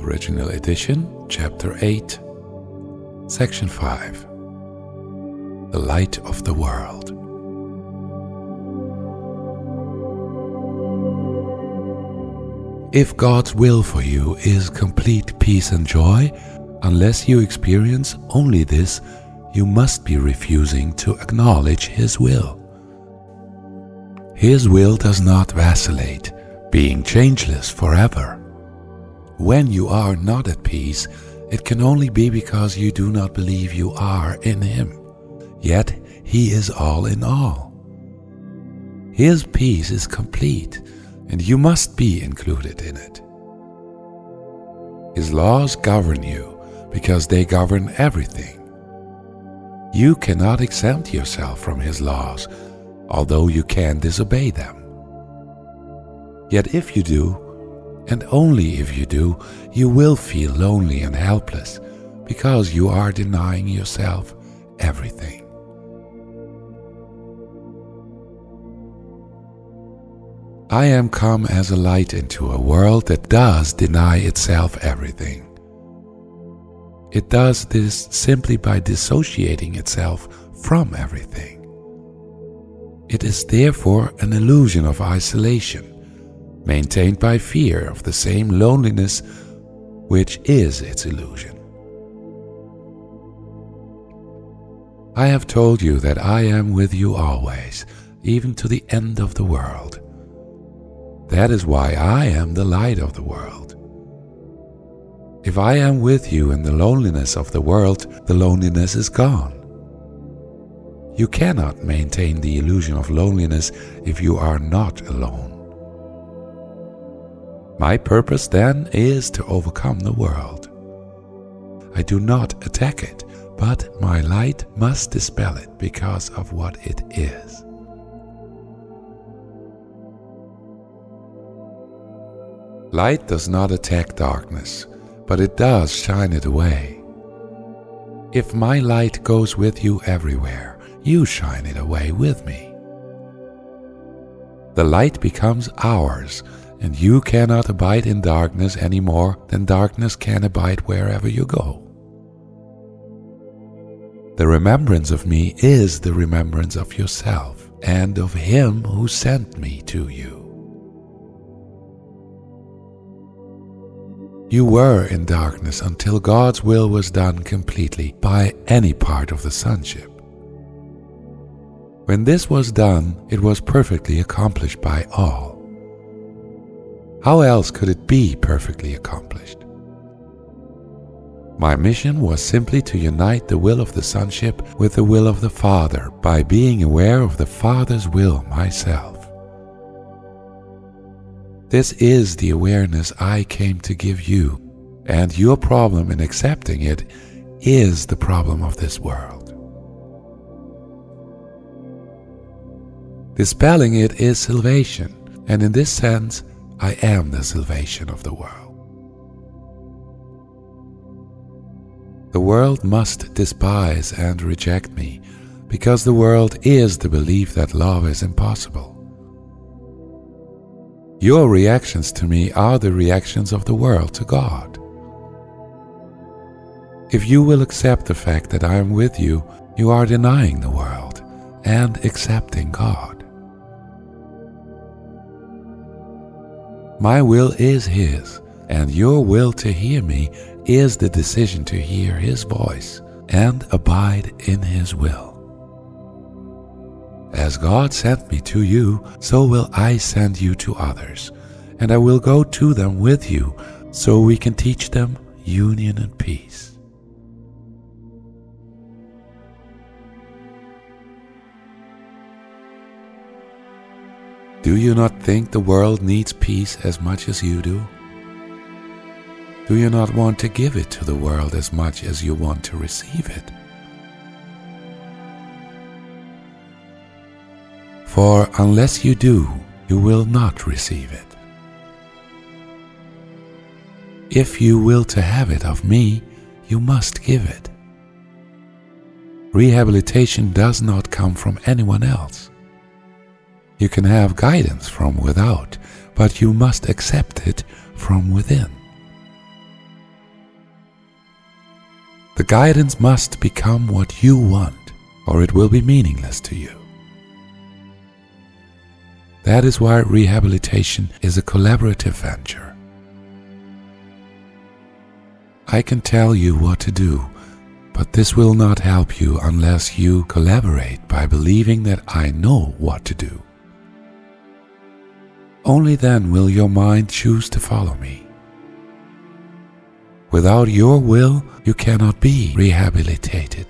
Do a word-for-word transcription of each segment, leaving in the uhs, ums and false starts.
Original Edition, Chapter eight, Section five. The Light of the World. If God's will for you is complete peace and joy, unless you experience only this, you must be refusing to acknowledge His will. His will does not vacillate, being changeless forever. When you are not at peace, it can only be because you do not believe you are in Him. Yet He is all in all. His peace is complete, and you must be included in it. His laws govern you because they govern everything. You cannot exempt yourself from His laws, although you can disobey them. Yet if you do, and only if you do, you will feel lonely and helpless because you are denying yourself everything. I am come as a light into a world that does deny itself everything. It does this simply by dissociating itself from everything. It is therefore an illusion of isolation, maintained by fear of the same loneliness which is its illusion. I have told you that I am with you always, even to the end of the world. That is why I am the light of the world. If I am with you in the loneliness of the world, the loneliness is gone. You cannot maintain the illusion of loneliness if you are not alone. My purpose then is to overcome the world. I do not attack it, but my light must dispel it because of what it is. Light does not attack darkness, but it does shine it away. If my light goes with you everywhere, you shine it away with me. The light becomes ours, and you cannot abide in darkness any more than darkness can abide wherever you go. The remembrance of me is the remembrance of yourself and of Him who sent me to you. You were in darkness until God's will was done completely by any part of the sonship. When this was done, it was perfectly accomplished by all. How else could it be perfectly accomplished? My mission was simply to unite the will of the sonship with the will of the Father by being aware of the Father's will myself. This is the awareness I came to give you, and your problem in accepting it is the problem of this world. Dispelling it is salvation, and in this sense, I am the salvation of the world. The world must despise and reject me, because the world is the belief that love is impossible. Your reactions to me are the reactions of the world to God. If you will accept the fact that I am with you, you are denying the world and accepting God. My will is His, and your will to hear me is the decision to hear His voice and abide in His will. As God sent me to you, so will I send you to others, and I will go to them with you, so we can teach them union and peace. Do you not think the world needs peace as much as you do? Do you not want to give it to the world as much as you want to receive it? For unless you do, you will not receive it. If you will to have it of me, you must give it. Rehabilitation does not come from anyone else. You can have guidance from without, but you must accept it from within. The guidance must become what you want, or it will be meaningless to you. That is why rehabilitation is a collaborative venture. I can tell you what to do, but this will not help you unless you collaborate by believing that I know what to do. Only then will your mind choose to follow me. Without your will, you cannot be rehabilitated.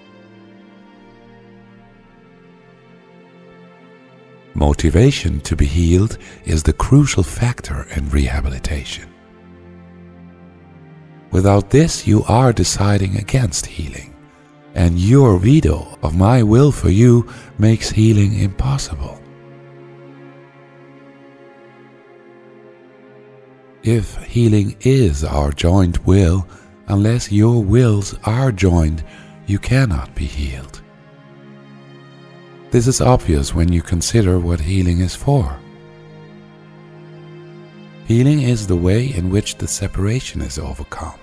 Motivation to be healed is the crucial factor in rehabilitation. Without this, you are deciding against healing, and your veto of my will for you makes healing impossible. If healing is our joint will, unless your wills are joined, you cannot be healed. This is obvious when you consider what healing is for. Healing is the way in which the separation is overcome.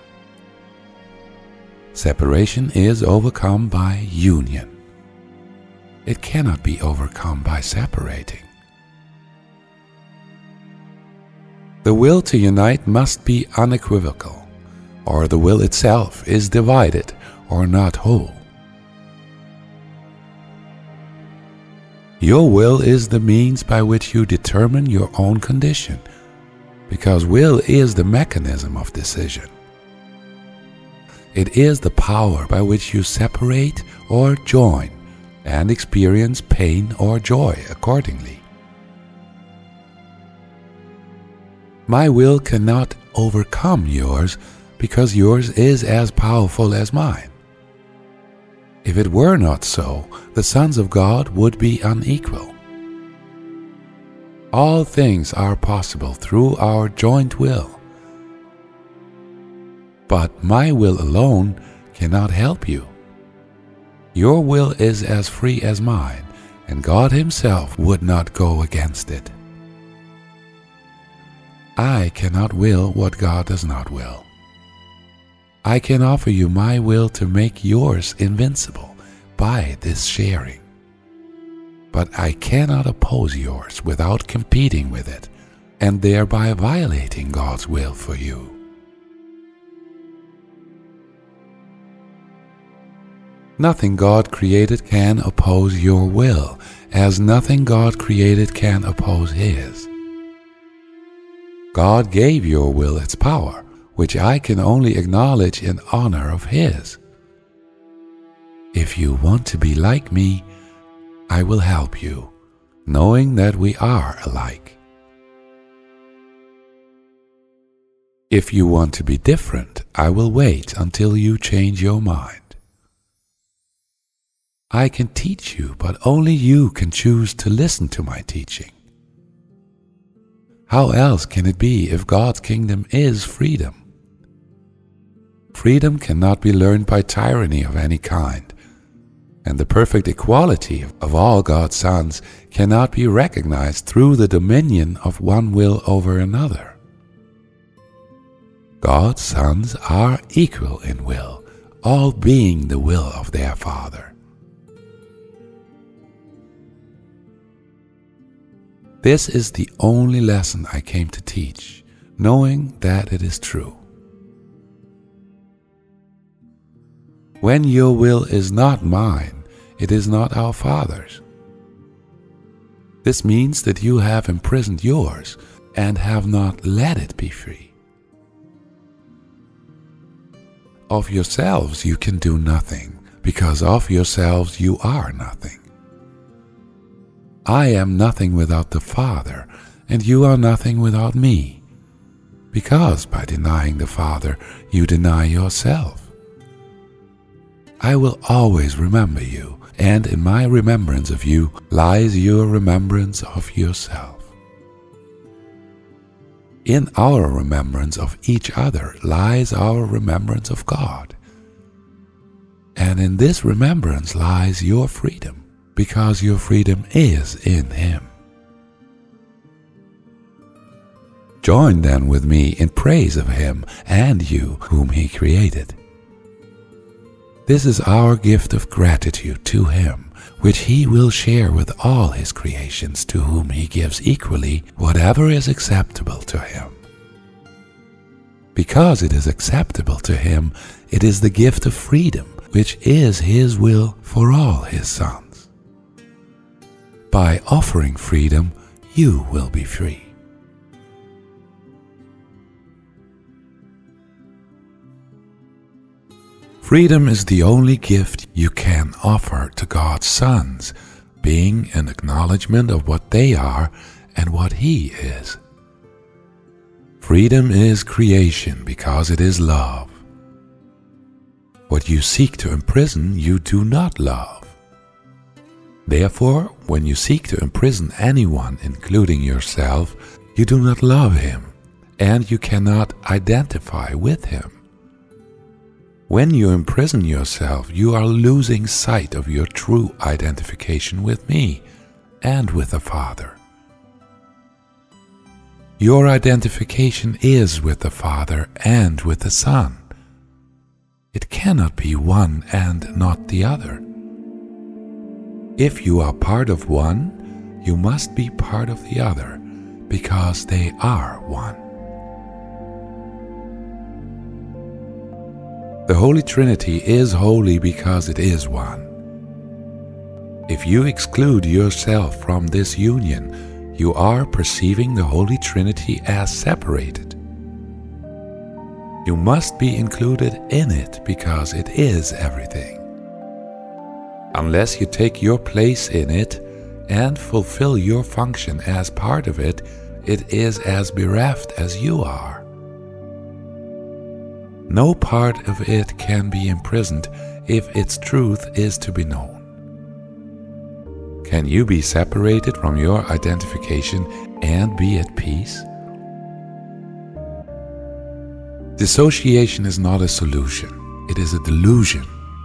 Separation is overcome by union. It cannot be overcome by separating. The will to unite must be unequivocal, or the will itself is divided or not whole. Your will is the means by which you determine your own condition, because will is the mechanism of decision. It is the power by which you separate or join and experience pain or joy accordingly. My will cannot overcome yours because yours is as powerful as mine. If it were not so, the sons of God would be unequal. All things are possible through our joint will. But my will alone cannot help you. Your will is as free as mine, and God Himself would not go against it. I cannot will what God does not will. I can offer you my will to make yours invincible by this sharing. But I cannot oppose yours without competing with it, and thereby violating God's will for you. Nothing God created can oppose your will, as nothing God created can oppose His. God gave your will its power, which I can only acknowledge in honor of His. If you want to be like me, I will help you, knowing that we are alike. If you want to be different, I will wait until you change your mind. I can teach you, but only you can choose to listen to my teaching. How else can it be if God's kingdom is freedom? Freedom cannot be learned by tyranny of any kind, and the perfect equality of all God's sons cannot be recognized through the dominion of one will over another. God's sons are equal in will, all being the will of their Father. This is the only lesson I came to teach, knowing that it is true. When your will is not mine, it is not our Father's. This means that you have imprisoned yours and have not let it be free. Of yourselves you can do nothing, because of yourselves you are nothing. I am nothing without the Father, and you are nothing without me, because by denying the Father you deny yourself. I will always remember you, and in my remembrance of you lies your remembrance of yourself. In our remembrance of each other lies our remembrance of God, and in this remembrance lies your freedom, because your freedom is in Him. Join then with me in praise of Him and you whom He created. This is our gift of gratitude to Him, which He will share with all His creations, to whom He gives equally whatever is acceptable to Him. Because it is acceptable to Him, it is the gift of freedom, which is His will for all His sons. By offering freedom, you will be free. Freedom is the only gift you can offer to God's sons, being an acknowledgement of what they are and what He is. Freedom is creation because it is love. What you seek to imprison, you do not love. Therefore, when you seek to imprison anyone, including yourself, you do not love him, and you cannot identify with him. When you imprison yourself, you are losing sight of your true identification with me and with the Father. Your identification is with the Father and with the Son. It cannot be one and not the other. If you are part of one, you must be part of the other, because they are one. The Holy Trinity is holy because it is one. If you exclude yourself from this union, you are perceiving the Holy Trinity as separated. You must be included in it because it is everything. Unless you take your place in it and fulfill your function as part of it, it is as bereft as you are. No part of it can be imprisoned if its truth is to be known. Can you be separated from your identification and be at peace? Dissociation is not a solution, it is a delusion.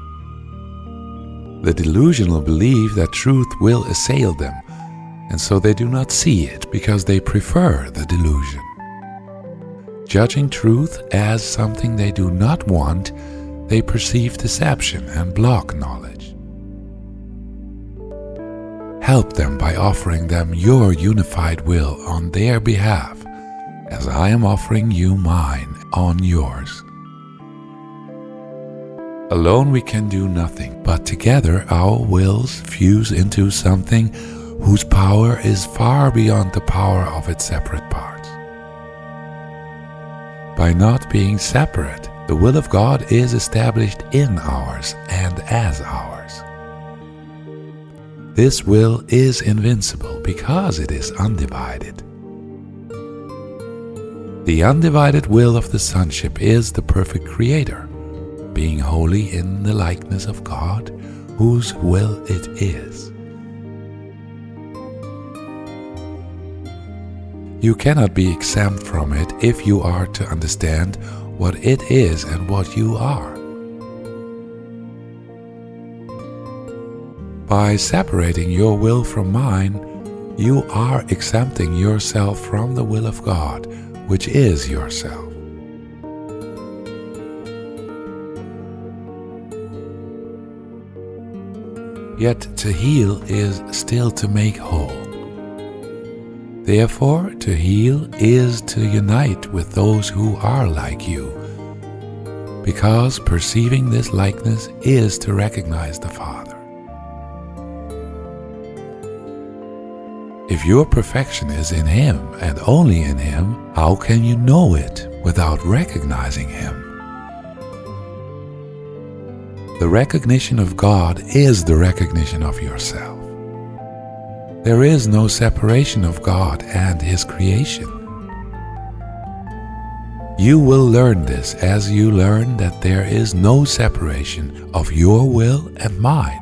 The delusional believe that truth will assail them, and so they do not see it because they prefer the delusion. Judging truth as something they do not want, they perceive deception and block knowledge. Help them by offering them your unified will on their behalf, as I am offering you mine on yours. Alone we can do nothing, but together our wills fuse into something whose power is far beyond the power of its separate parts. By not being separate, the will of God is established in ours and as ours. This will is invincible because it is undivided. The undivided will of the Sonship is the perfect Creator, being holy in the likeness of God, whose will it is. You cannot be exempt from it if you are to understand what it is and what you are. By separating your will from mine, you are exempting yourself from the will of God, which is yourself. Yet to heal is still to make whole. Therefore, to heal is to unite with those who are like you, because perceiving this likeness is to recognize the Father. If your perfection is in Him and only in Him, how can you know it without recognizing Him? The recognition of God is the recognition of yourself. There is no separation of God and His creation. You will learn this as you learn that there is no separation of your will and mine.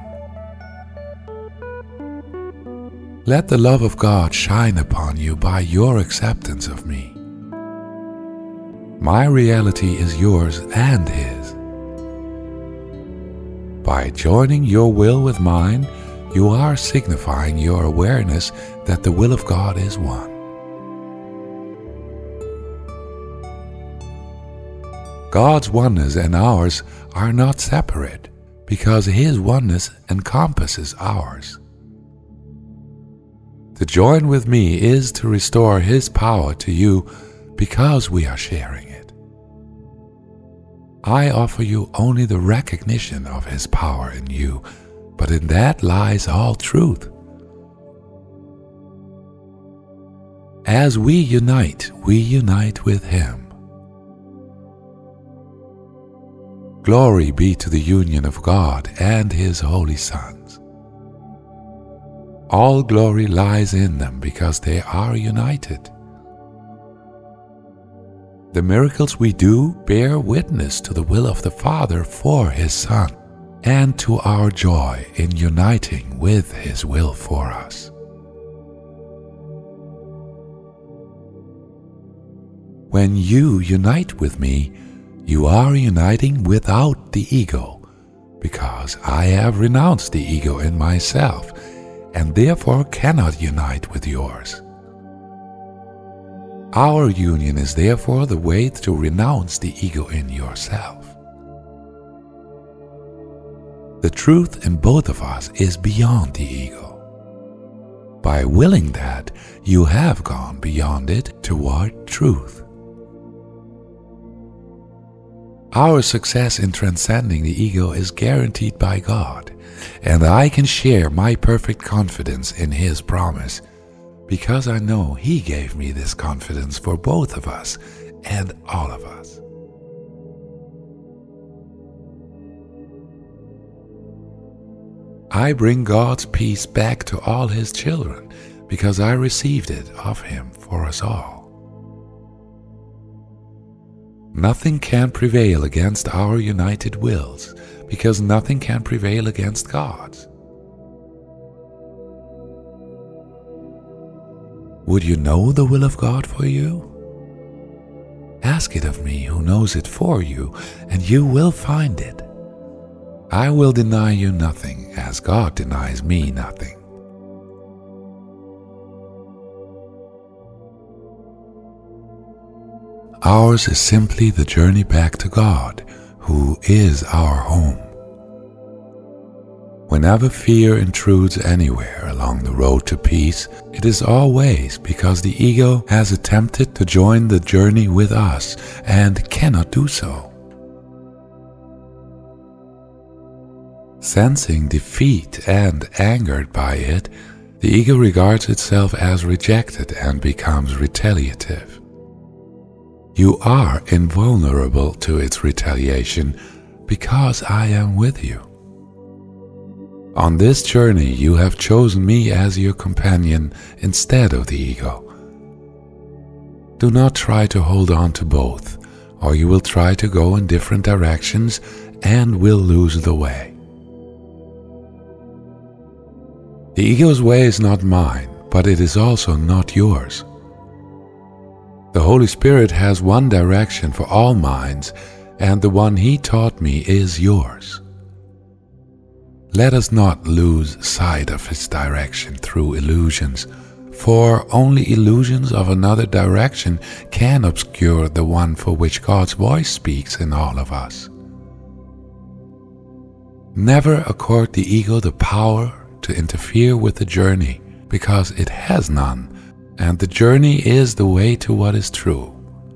Let the love of God shine upon you by your acceptance of me. My reality is yours and His. By joining your will with mine, you are signifying your awareness that the will of God is one. God's oneness and ours are not separate, because His oneness encompasses ours. To join with me is to restore His power to you because we are sharing it. I offer you only the recognition of His power in you, but in that lies all truth. As we unite, we unite with Him. Glory be to the union of God and His holy sons. All glory lies in them because they are united. The miracles we do bear witness to the will of the Father for His Son and to our joy in uniting with His will for us. When you unite with me, you are uniting without the ego, because I have renounced the ego in myself and therefore cannot unite with yours. Our union is therefore the way to renounce the ego in yourself. The truth in both of us is beyond the ego. By willing that, you have gone beyond it toward truth. Our success in transcending the ego is guaranteed by God, and I can share my perfect confidence in His promise because I know He gave me this confidence for both of us and all of us. I bring God's peace back to all His children because I received it of Him for us all. Nothing can prevail against our united wills, because nothing can prevail against God's. Would you know the will of God for you? Ask it of me who knows it for you, and you will find it. I will deny you nothing, as God denies me nothing. Ours is simply the journey back to God, who is our home. Whenever fear intrudes anywhere along the road to peace, it is always because the ego has attempted to join the journey with us and cannot do so. Sensing defeat and angered by it, the ego regards itself as rejected and becomes retaliative. You are invulnerable to its retaliation because I am with you. On this journey, you have chosen me as your companion instead of the ego. Do not try to hold on to both, or you will try to go in different directions and will lose the way. The ego's way is not mine, but it is also not yours. The Holy Spirit has one direction for all minds, and the one He taught me is yours. Let us not lose sight of His direction through illusions, for only illusions of another direction can obscure the one for which God's voice speaks in all of us. Never accord the ego the power to interfere with the journey, because it has none, and the journey is the way to what is true.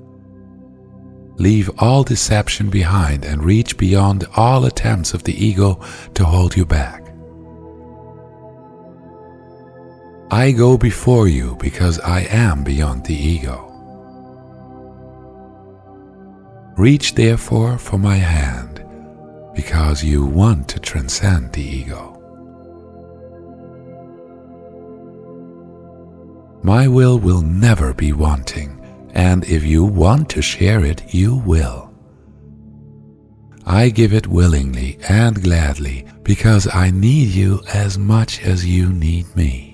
Leave all deception behind and reach beyond all attempts of the ego to hold you back. I go before you because I am beyond the ego. Reach therefore for my hand because you want to transcend the ego. My will will never be wanting, and if you want to share it, you will. I give it willingly and gladly because I need you as much as you need me.